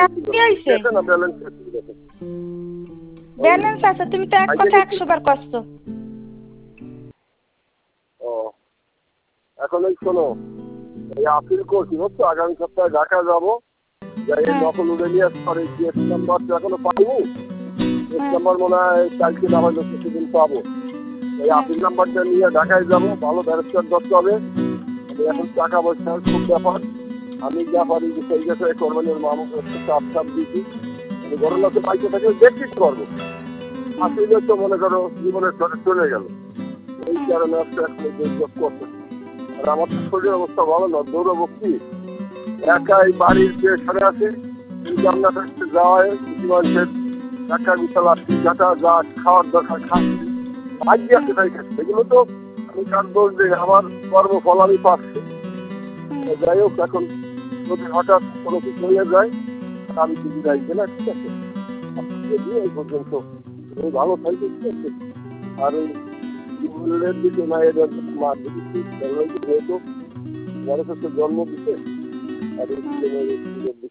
কি হইছে? না ব্যালেন্স আছে। ব্যালেন্স আছে, তুমি তো এক কথা 100 বার কষ্ট। ও এখন এই শোনো, এই আপিল করছি বুঝছো, আগামী সপ্তাহে ঢাকা যাবো, যাই নকল উড়ে নিয়ে পরে জিএস নাম্বার তো এখনো পাইনি। জিএস নাম্বার মনে হয় কালকে না হলে কিছুদিন পাবো। এই আপিল নাম্বারটা নিয়ে ঢাকায় যাবো, ভালো ব্যারিস্টার ধরতে হবে। আমি এখন টাকা পয়সার খুব ব্যাপার, আমি যা পারি সেই বিষয়ে কোরবানির মামুকে একটু চাপ দিয়েছি। আমি ঘটনাতে পাইতে থাকে দেখতে পারবো, আসলে তো মনে করো জীবনের ধরে চলে গেল। এই কারণে আজকে এখন এই যোগ করতে, আর আমার তো শরীরের অবস্থা ভালো না, দৌড়াবো কি একাই বাড়ির যে সরে আছে রান্না করতে যাওয়ায় কিছু মানুষের টাকা বিশালা টাকা যা খাওয়ার দরকার খাচ্ছি, ভাগ্যে আছে তাই খাচ্ছি। এগুলো তো আমি কার দোষ দিই, আমার কর্মফল আমি পাচ্ছি। যাই হোক, এখন যদি হঠাৎ কোনো কিছু হয়ে যায় আমি কিছু যাইছে না, ঠিক আছে। দিয়ে এই পর্যন্ত তুমি ভালো থাকবে, ঠিক আছে। আর ওই জীবনের দিকে না এদের মা দিচ্ছি যেহেতু বড় জন্ম দিতে আর